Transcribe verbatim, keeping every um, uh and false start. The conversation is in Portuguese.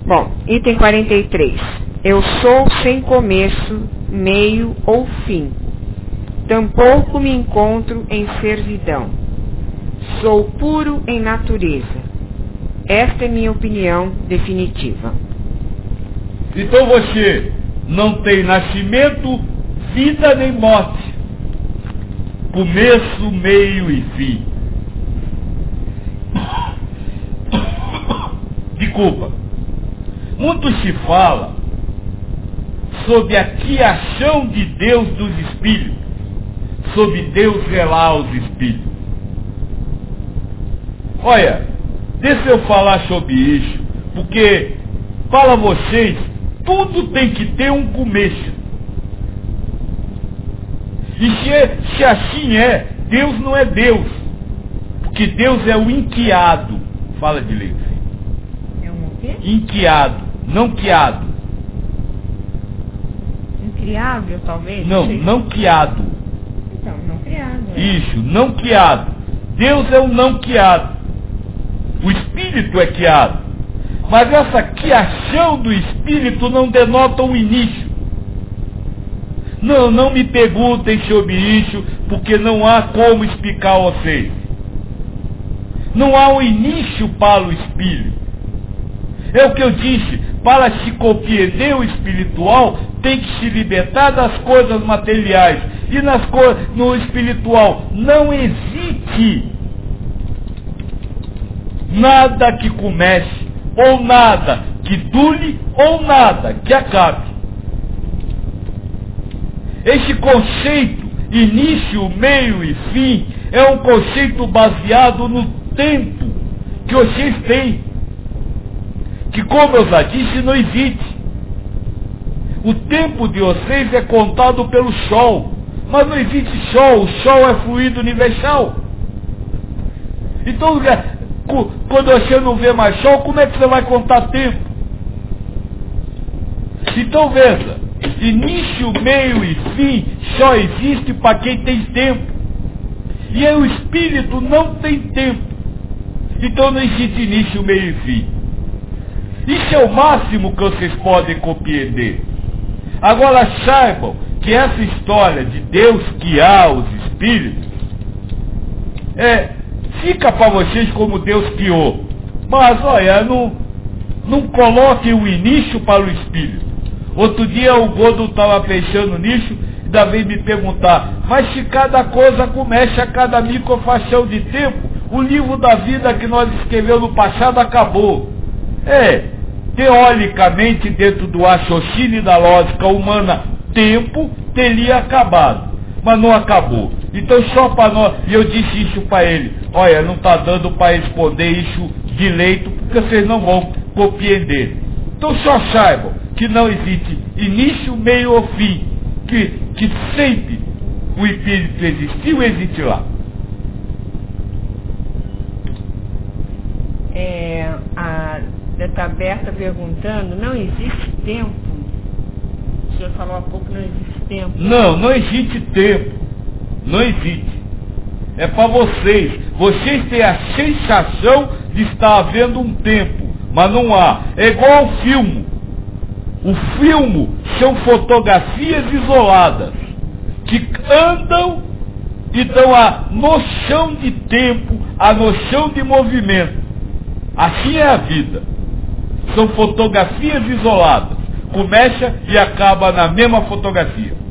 Bom, item quarenta e três. Eu sou sem começo, meio ou fim. Tampouco me encontro em servidão. Sou puro em natureza. Esta é minha opinião definitiva. Então você não tem nascimento, vida nem morte. Começo, meio e fim. Desculpa. Muito se fala sobre a criação de Deus dos espíritos, sobre Deus relar os espíritos. Olha, deixa eu falar sobre isso, porque para vocês tudo tem que ter um começo. E se, se assim é, Deus não é Deus, porque Deus é o inquiado. Fala direito. É um o quê? Inquiado, não quiado. Incriável, talvez? Não, não quiado. Então, não criado. É. Isso, não quiado. Deus é o não quiado. O espírito é quiado. Mas essa criação do espírito não denota um início. Não, não me perguntem sobre isso, porque não há como explicar a vocês. Não há um início para o espírito. É o que eu disse, para se compreender o espiritual, tem que se libertar das coisas materiais. E nas co- no espiritual não existe nada que comece, ou nada que dure, ou nada que acabe. Esse conceito, início, meio e fim, é um conceito baseado no tempo que vocês têm. Que, como eu já disse, não existe. O tempo de vocês é contado pelo sol. Mas não existe sol. O sol é fluido universal. Então, quando você não vê mais sol, como é que você vai contar tempo? Então veja, início, meio e fim só existe para quem tem tempo. E aí o espírito não tem tempo. Então não existe início, meio e fim. Isso é o máximo que vocês podem compreender. Agora saibam que essa história de Deus guiar os espíritos é, fica para vocês como Deus criou. Mas olha, não, não coloque o início para o espírito. Outro dia o Godo estava pensando nisso, e ainda veio me perguntar, mas se cada coisa começa a cada microfração de tempo, o livro da vida que nós escrevemos no passado acabou. É, teoricamente, dentro do raciocínio da lógica humana, tempo teria acabado, mas não acabou. Então só para nós, e eu disse isso para ele, olha, não está dando para responder isso direito, porque vocês não vão compreender. Então só saibam que não existe início, meio ou fim, que, que sempre o espírito existiu e existe lá. É, a está aberta perguntando, não existe tempo? O senhor falou há pouco, não existe tempo. Não, não existe tempo. Não existe. É para vocês. Vocês têm a sensação de estar havendo um tempo, mas não há. É igual ao filme. O filme são fotografias isoladas que andam e dão a noção de tempo, a noção de movimento. Assim é a vida. São fotografias isoladas. Começa e acaba na mesma fotografia.